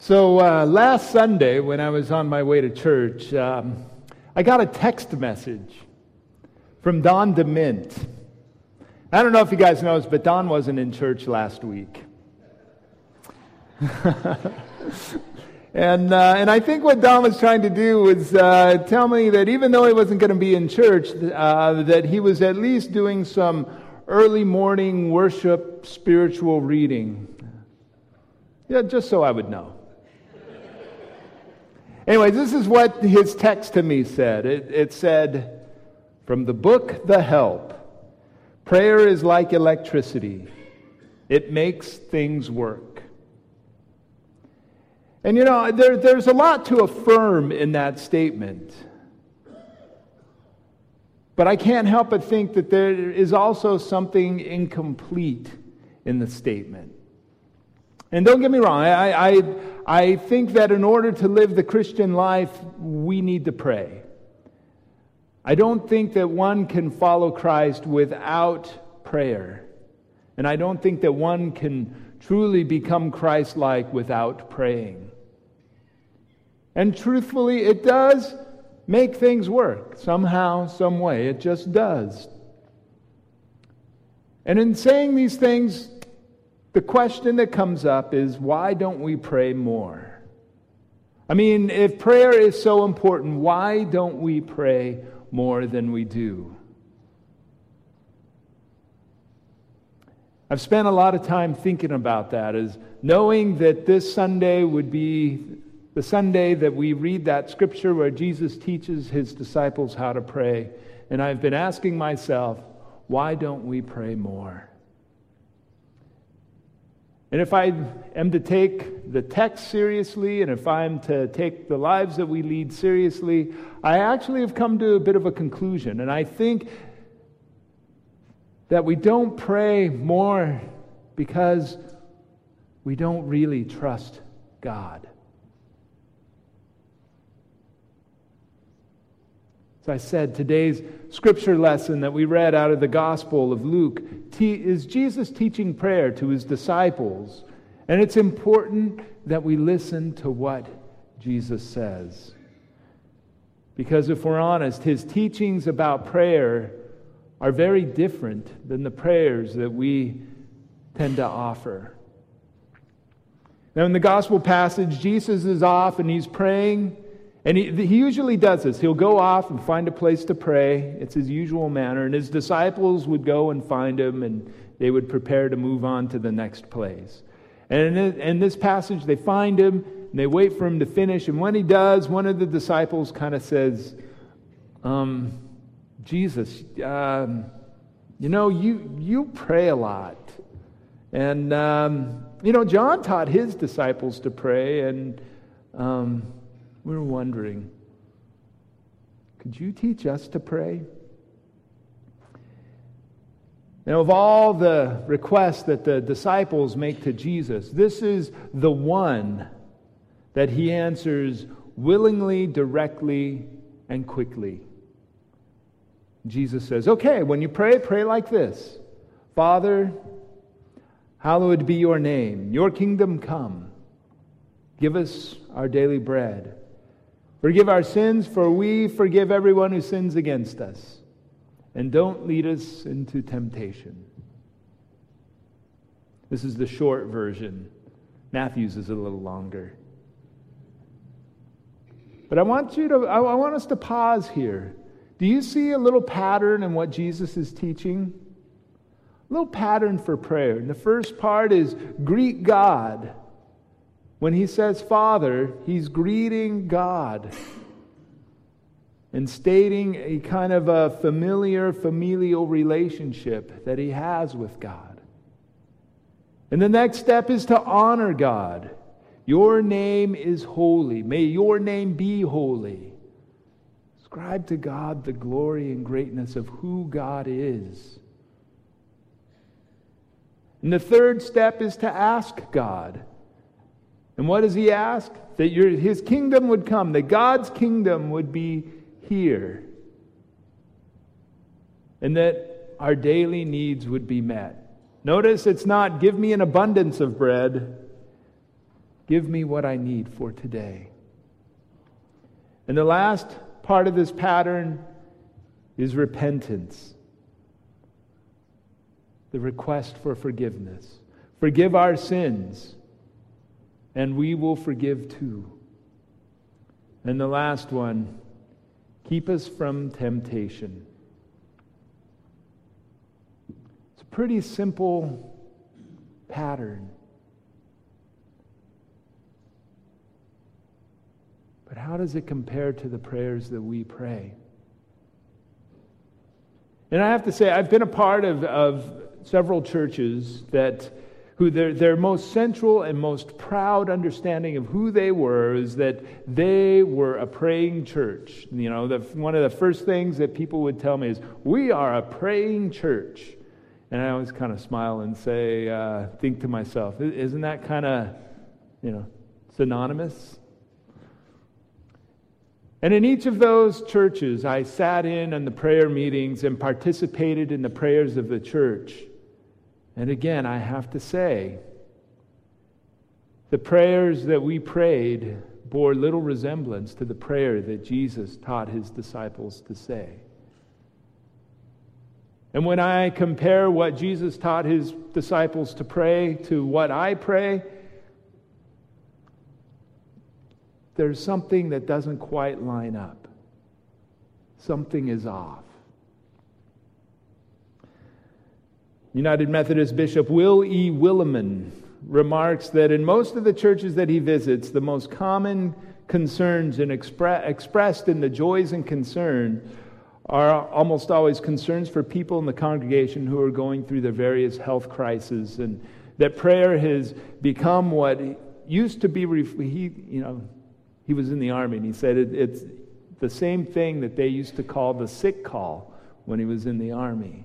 Last Sunday, when I was on my way to church, I got a text message from Don DeMint. I don't know if you guys know this, but Don wasn't in church last week. And I think what Don was trying to do was tell me that even though he wasn't going to be in church, that he was at least doing some early morning worship spiritual reading. Yeah, just so I would know. Anyway, this is what his text to me said. It said, from the book, The Help, prayer is like electricity. It makes things work. And there's a lot to affirm in that statement. But I can't help but think that there is also something incomplete in the statement. And don't get me wrong, I think that in order to live the Christian life, we need to pray. I don't think that one can follow Christ without prayer. And I don't think that one can truly become Christ-like without praying. And truthfully, it does make things work. Somehow, some way, it just does. And in saying these things, the question that comes up is, why don't we pray more? I mean, if prayer is so important, why don't we pray more than we do? I've spent a lot of time thinking about that, as knowing that this Sunday would be the Sunday that we read that scripture where Jesus teaches his disciples how to pray. And I've been asking myself, why don't we pray more? And if I am to take the text seriously, and if I'm to take the lives that we lead seriously, I actually have come to a bit of a conclusion. And I think that we don't pray more because we don't really trust God. As I said, today's scripture lesson that we read out of the Gospel of Luke is Jesus teaching prayer to his disciples. And it's important that we listen to what Jesus says. Because if we're honest, his teachings about prayer are very different than the prayers that we tend to offer. Now in the Gospel passage, Jesus is off and he's praying. And he usually does this. He'll go off and find a place to pray. It's his usual manner. And his disciples would go and find him, and they would prepare to move on to the next place. And in this passage, they find him, and they wait for him to finish. And when he does, one of the disciples kind of says, Jesus, you pray a lot. And, John taught his disciples to pray, and we were wondering, could you teach us to pray? Now, of all the requests that the disciples make to Jesus, this is the one that he answers willingly, directly, and quickly. Jesus says, okay, when you pray, pray like this. Father, hallowed be your name. Your kingdom come. Give us our daily bread. Forgive our sins, for we forgive everyone who sins against us. And don't lead us into temptation. This is the short version. Matthew's is a little longer. But I want us to pause here. Do you see a little pattern in what Jesus is teaching? A little pattern for prayer. And the first part is greet God. When he says Father, he's greeting God and stating a kind of a familial relationship that he has with God. And the next step is to honor God. Your name is holy. May your name be holy. Ascribe to God the glory and greatness of who God is. And the third step is to ask God. And what does he ask? That his kingdom would come, that God's kingdom would be here, and that our daily needs would be met. Notice it's not, give me an abundance of bread. Give me what I need for today. And the last part of this pattern is repentance. The request for forgiveness. Forgive our sins, and we will forgive too. And the last one, keep us from temptation. It's a pretty simple pattern. But how does it compare to the prayers that we pray? And I have to say, I've been a part of several churches who their most central and most proud understanding of who they were is that they were a praying church. You know, one of the first things that people would tell me is, we are a praying church. And I always kind of smile and say, think to myself, isn't that kind of, synonymous? And in each of those churches, I sat in on the prayer meetings and participated in the prayers of the church. And again, I have to say, the prayers that we prayed bore little resemblance to the prayer that Jesus taught his disciples to say. And when I compare what Jesus taught his disciples to pray to what I pray, there's something that doesn't quite line up. Something is off. United Methodist Bishop Will E. Willimon remarks that in most of the churches that he visits, the most common concerns and expressed in the joys and concerns are almost always concerns for people in the congregation who are going through their various health crises, and that prayer has become what used to be. He was in the Army, and he said it's the same thing that they used to call the sick call when he was in the Army.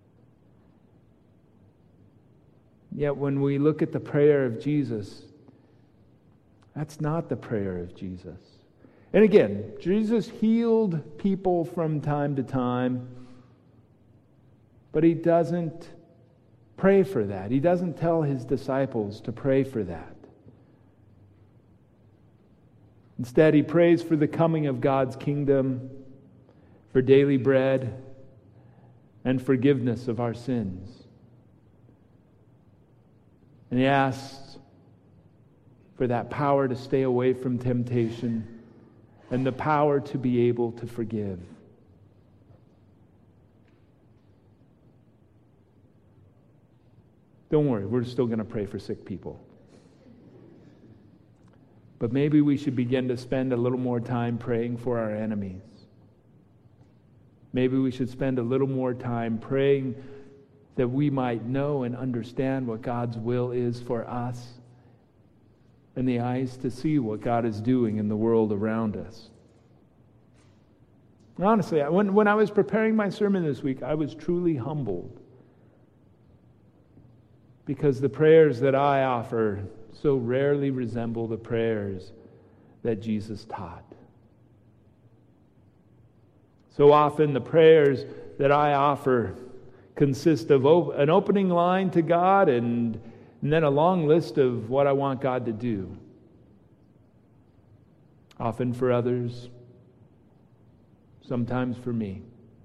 Yet when we look at the prayer of Jesus, that's not the prayer of Jesus. And again, Jesus healed people from time to time, but he doesn't pray for that. He doesn't tell his disciples to pray for that. Instead, he prays for the coming of God's kingdom, for daily bread, and forgiveness of our sins. And he asks for that power to stay away from temptation and the power to be able to forgive. Don't worry, we're still going to pray for sick people. But maybe we should begin to spend a little more time praying for our enemies. Maybe we should spend a little more time praying that we might know and understand what God's will is for us, and the eyes to see what God is doing in the world around us. Honestly, when I was preparing my sermon this week, I was truly humbled, because the prayers that I offer so rarely resemble the prayers that Jesus taught. So often the prayers that I offer consist of an opening line to God and then a long list of what I want God to do. Often for others, sometimes for me.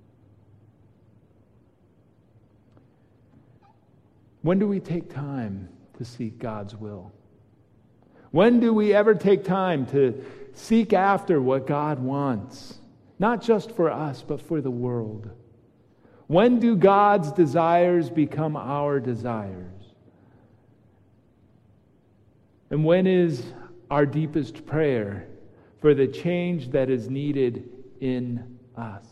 When do we take time to seek God's will? When do we ever take time to seek after what God wants? Not just for us, but for the world. When do God's desires become our desires? And when is our deepest prayer for the change that is needed in us?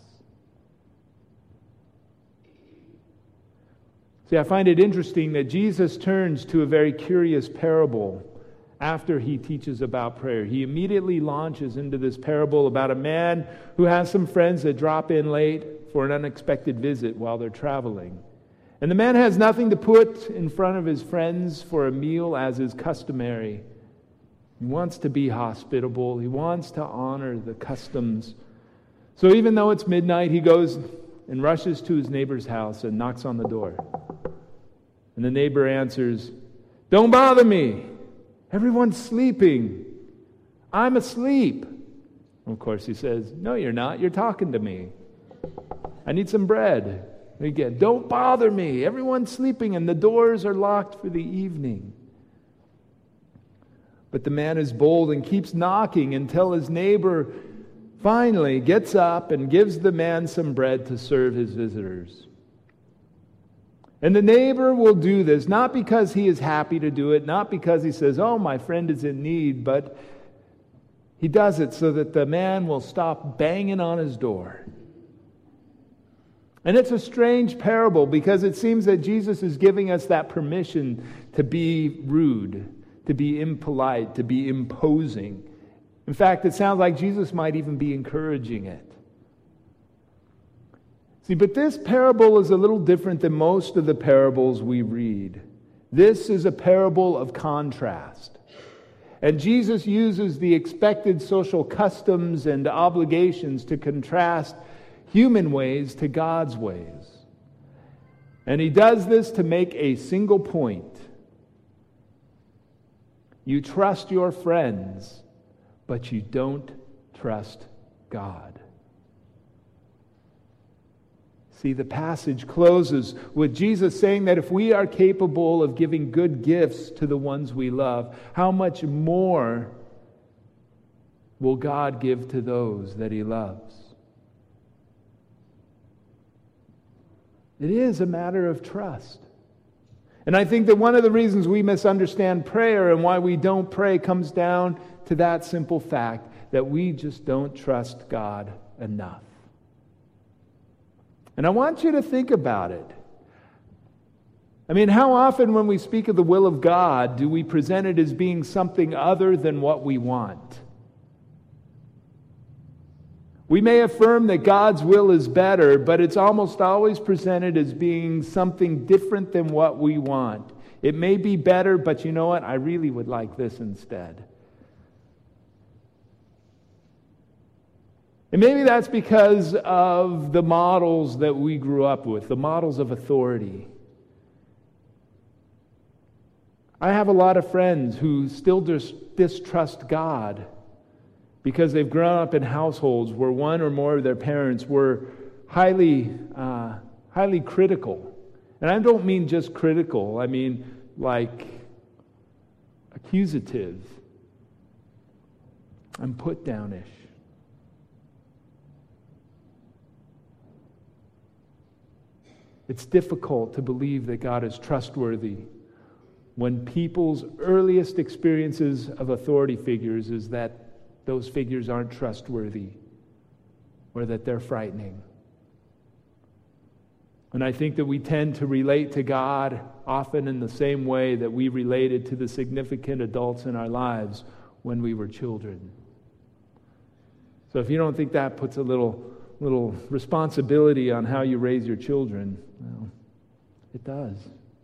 See, I find it interesting that Jesus turns to a very curious parable after he teaches about prayer. He immediately launches into this parable about a man who has some friends that drop in late for an unexpected visit while they're traveling. And the man has nothing to put in front of his friends for a meal as is customary. He wants to be hospitable. He wants to honor the customs. So even though it's midnight, he goes and rushes to his neighbor's house and knocks on the door. And the neighbor answers, "Don't bother me. Everyone's sleeping. I'm asleep. Of course, he says, no, you're not. You're talking to me. I need some bread. And again, don't bother me. Everyone's sleeping and the doors are locked for the evening. But the man is bold and keeps knocking until his neighbor finally gets up and gives the man some bread to serve his visitors. And the neighbor will do this, not because he is happy to do it, not because he says, oh, my friend is in need, but he does it so that the man will stop banging on his door. And it's a strange parable because it seems that Jesus is giving us that permission to be rude, to be impolite, to be imposing. In fact, it sounds like Jesus might even be encouraging it. See, but this parable is a little different than most of the parables we read. This is a parable of contrast. And Jesus uses the expected social customs and obligations to contrast human ways to God's ways. And he does this to make a single point. You trust your friends, but you don't trust God. See, the passage closes with Jesus saying that if we are capable of giving good gifts to the ones we love, how much more will God give to those that he loves? It is a matter of trust. And I think that one of the reasons we misunderstand prayer and why we don't pray comes down to that simple fact that we just don't trust God enough. And I want you to think about it. I mean, how often when we speak of the will of God do we present it as being something other than what we want? We may affirm that God's will is better, but it's almost always presented as being something different than what we want. It may be better, but you know what? I really would like this instead. And maybe that's because of the models that we grew up with, the models of authority. I have a lot of friends who still distrust God because they've grown up in households where one or more of their parents were highly critical. And I don't mean just critical, I mean like accusative and put-downish. It's difficult to believe that God is trustworthy when people's earliest experiences of authority figures is that those figures aren't trustworthy or that they're frightening. And I think that we tend to relate to God often in the same way that we related to the significant adults in our lives when we were children. So if you don't think that puts a little responsibility on how you raise your children, well, it does.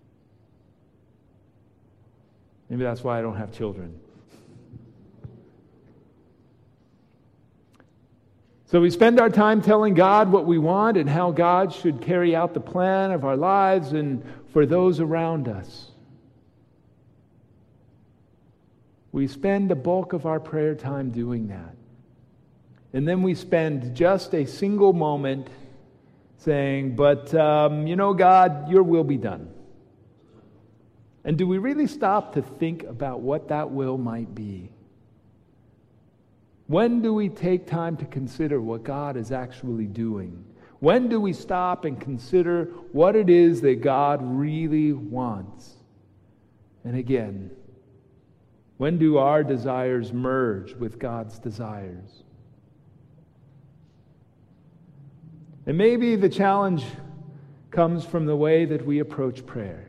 Maybe that's why I don't have children. So we spend our time telling God what we want and how God should carry out the plan of our lives and for those around us. We spend the bulk of our prayer time doing that. And then we spend just a single moment saying, but, God, your will be done. And do we really stop to think about what that will might be? When do we take time to consider what God is actually doing? When do we stop and consider what it is that God really wants? And again, when do our desires merge with God's desires? And maybe the challenge comes from the way that we approach prayer.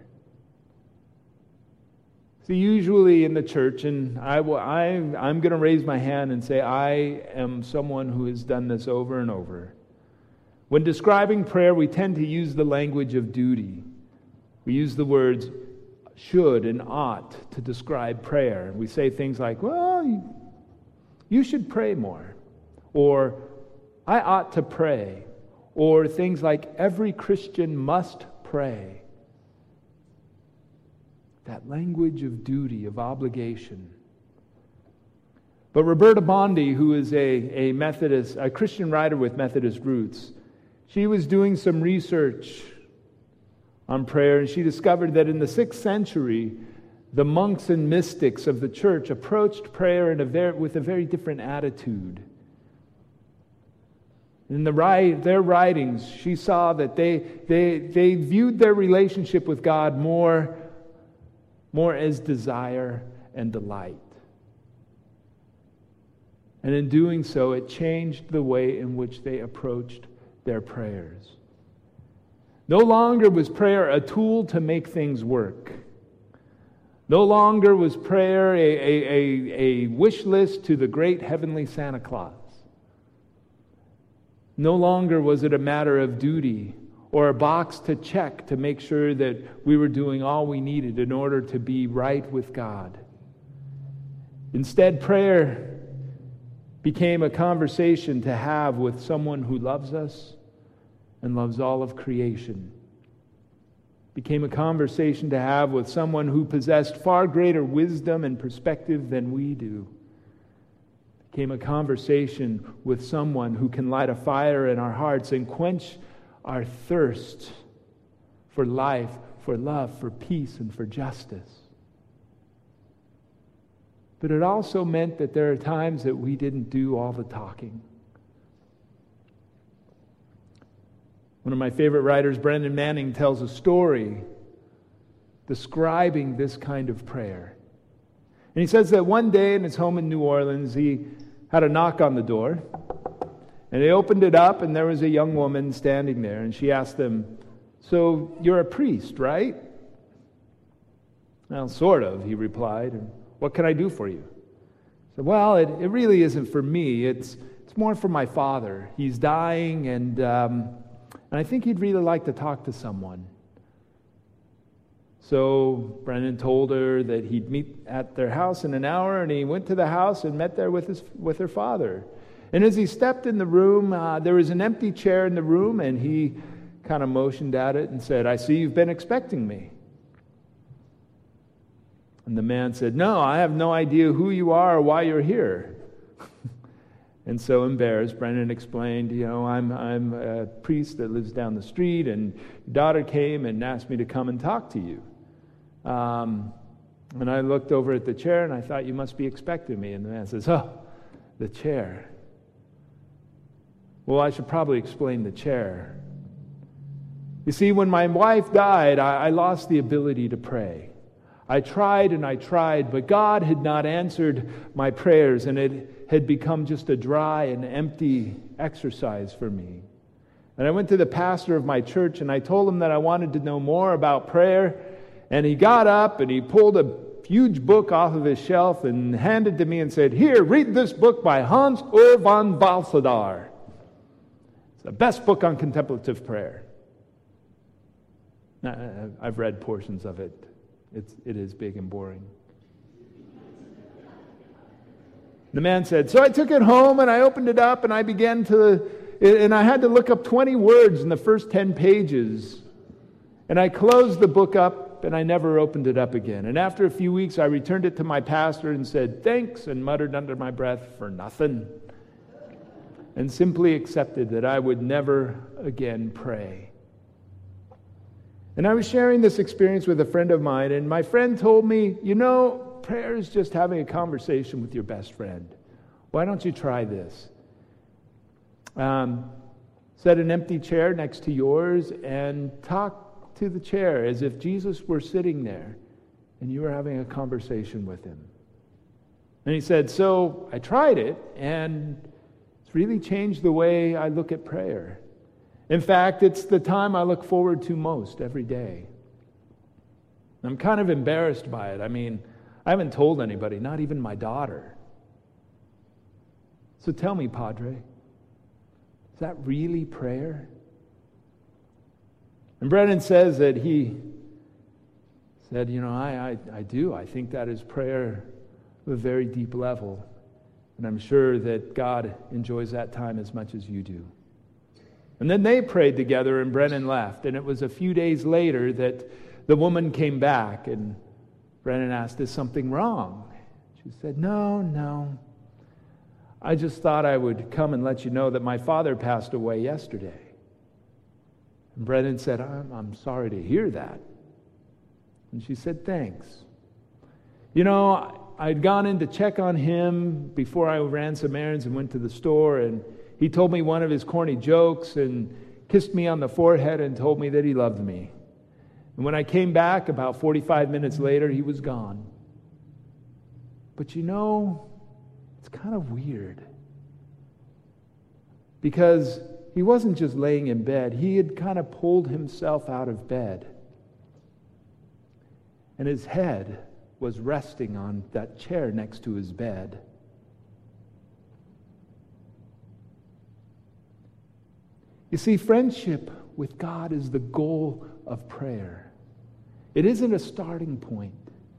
See, usually in the church, and I'm going to raise my hand and say I am someone who has done this over and over. When describing prayer, we tend to use the language of duty. We use the words should and ought to describe prayer. We say things like, well, you should pray more. Or, I ought to pray. Or things like, every Christian must pray. that language of duty, of obligation. But Roberta Bondi, who is a Methodist, a Christian writer with Methodist roots, she was doing some research on prayer, and she discovered that in the 6th century, the monks and mystics of the church approached prayer with a very different attitude. In their writings, she saw that they viewed their relationship with God more as desire and delight. And in doing so, it changed the way in which they approached their prayers. No longer was prayer a tool to make things work. No longer was prayer a wish list to the great heavenly Santa Claus. No longer was it a matter of duty or a box to check to make sure that we were doing all we needed in order to be right with God. Instead, prayer became a conversation to have with someone who loves us and loves all of creation. Became a conversation to have with someone who possessed far greater wisdom and perspective than we do. Became a conversation with someone who can light a fire in our hearts and quench our thirst for life, for love, for peace, and for justice. But it also meant that there are times that we didn't do all the talking. One of my favorite writers, Brendan Manning, tells a story describing this kind of prayer. And he says that one day in his home in New Orleans, he had a knock on the door. And they opened it up, and there was a young woman standing there. And she asked him, "So you're a priest, right?" "Well, sort of," he replied. "And what can I do for you?" He said, "Well, it really isn't for me. It's more for my father. He's dying, and I think he'd really like to talk to someone." So Brendan told her that he'd meet at their house in an hour, and he went to the house and met there with her father. And as he stepped in the room, there was an empty chair in the room, and he kind of motioned at it and said, "I see you've been expecting me." And the man said, "No, I have no idea who you are or why you're here." And so embarrassed, Brendan explained, I'm a priest that lives down the street, and your daughter came and asked me to come and talk to you. And I looked over at the chair, and I thought, you must be expecting me. And the man says, "Oh, the chair. Well, I should probably explain the chair. You see, when my wife died, I lost the ability to pray. I tried and I tried, but God had not answered my prayers, and it had become just a dry and empty exercise for me. And I went to the pastor of my church, and I told him that I wanted to know more about prayer, and he got up and he pulled a huge book off of his shelf and handed to me and said, "Here, read this book by Hans Ur von Balthasar. It's the best book on contemplative prayer." I've read portions of it. It is big and boring. The man said, "So I took it home and I opened it up and I began and I had to look up 20 words in the first 10 pages. And I closed the book up and I never opened it up again. And after a few weeks, I returned it to my pastor and said, 'Thanks,' and muttered under my breath, 'For nothing,' and simply accepted that I would never again pray." And I was sharing this experience with a friend of mine, and my friend told me, prayer is just having a conversation with your best friend. Why don't you try this? Set an empty chair next to yours and talk to the chair as if Jesus were sitting there and you were having a conversation with him. And he said, so I tried it, and it's really changed the way I look at prayer. In fact, it's the time I look forward to most every day. I'm kind of embarrassed by it. I haven't told anybody, not even my daughter. So tell me, Padre, is that really prayer? And Brennan says that he said, I do. I think that is prayer at a very deep level. And I'm sure that God enjoys that time as much as you do. And then they prayed together, and Brennan left. And it was a few days later that the woman came back, and Brennan asked, "Is something wrong?" She said, No. I just thought I would come and let you know that my father passed away yesterday." And Brennan said, I'm sorry to hear that." And she said, "Thanks. You know, I'd gone in to check on him before I ran some errands and went to the store, and he told me one of his corny jokes and kissed me on the forehead and told me that he loved me. And when I came back about 45 minutes later, he was gone. But you know, it's kind of weird. Because he wasn't just laying in bed, he had kind of pulled himself out of bed. And his head was resting on that chair next to his bed. You see, friendship with God is the goal of prayer. It isn't a starting point.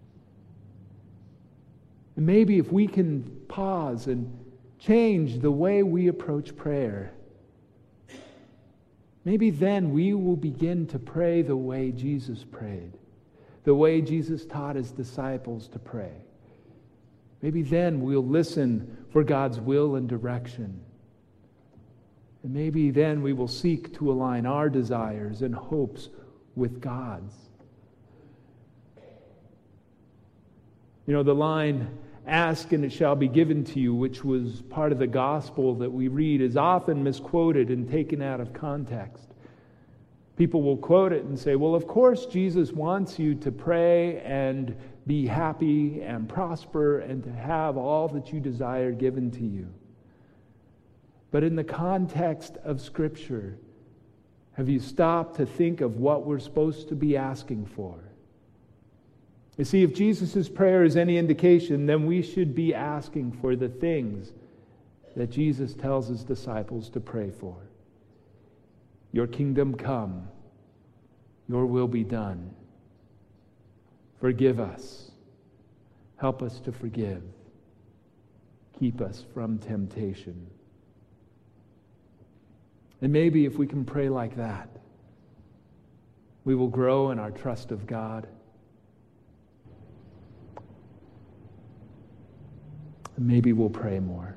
And maybe if we can pause and change the way we approach prayer, maybe then we will begin to pray the way Jesus prayed, the way Jesus taught his disciples to pray. Maybe then we'll listen for God's will and direction. And maybe then we will seek to align our desires and hopes with God's. You know, the line, "Ask and it shall be given to you," which was part of the gospel that we read, is often misquoted and taken out of context. People will quote it and say, well, of course Jesus wants you to pray and be happy and prosper and to have all that you desire given to you. But in the context of Scripture, have you stopped to think of what we're supposed to be asking for? You see, if Jesus' prayer is any indication, then we should be asking for the things that Jesus tells his disciples to pray for. Your kingdom come, your will be done. Forgive us. Help us to forgive. Keep us from temptation. And maybe if we can pray like that, we will grow in our trust of God. And maybe we'll pray more.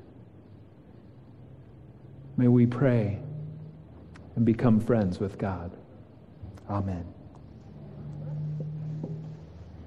May we pray and become friends with God. Amen.